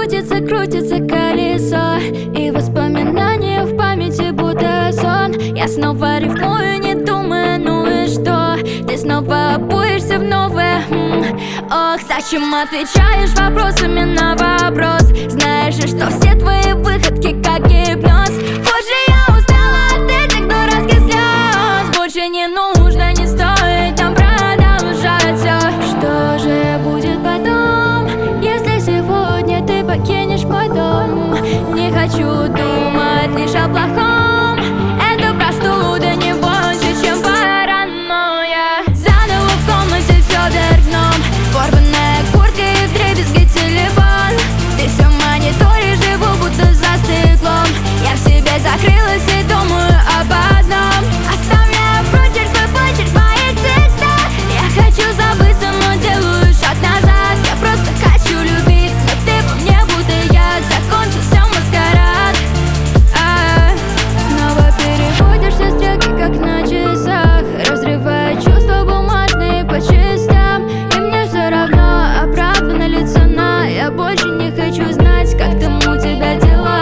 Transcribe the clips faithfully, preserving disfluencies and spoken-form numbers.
Крутится, крутится колесо, и воспоминания в памяти будто сон. Я снова рифмую, не думая, ну и что? Ты снова обуешься в новое. М-м. Ох, зачем отвечаешь вопросами на вопрос? Знаешь, что все твои выходки как гипноз. Боже, я устала от этих дурацких слез. Больше не нужно, не стоит нам продолжать все. Что же будет потом, если сегодня ты покинешь мой дом? Не хочу думать лишь о плохом. Это простуда, не больше, чем паранойя. Заново в комнате все вверх дном. Порванная куртка и вдребезги телефон. Ты все в мониторе, живу будто за стеклом. Я в себе закрылась и думаю об одном. Оставляю прочерк, твой почерк в моих текстах. Я хочу забыться, но делаю шаг назад. Я просто хочу любить, но ты по мне будто яд. Закончился маскарад. А-а-а. Снова переводишь все строки, как на часах, разрывая чувства бумажные по частям. И мне все равно, оправдана ли цена. Я больше не хочу знать, как там у тебя дела.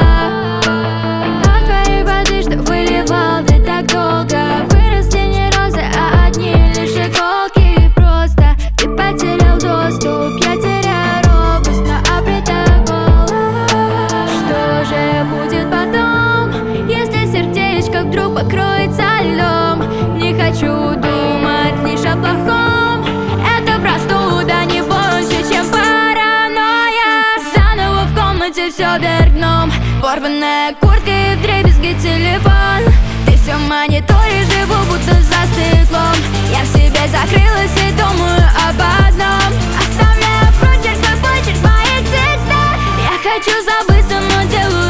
От твоей воды, что выливал ты так долго, выросли не розы, а одни лишь иголки. Просто ты потерял доступ, я теряю робость, но обретаю голос. Что же будет потом, если сердечко вдруг покроется льдом? Не хочу думать лишь о плохом. Это простуда, не больше, чем паранойя. Заново в комнате все вверх дном. Порванная куртка и вдребезги телефон. Ты все в мониторе, живу будто за стеклом. Я в себе закрылась и думаю об одном. Оставляю прочерк, твой почерк в моих текстах. Я хочу забыться, но делаю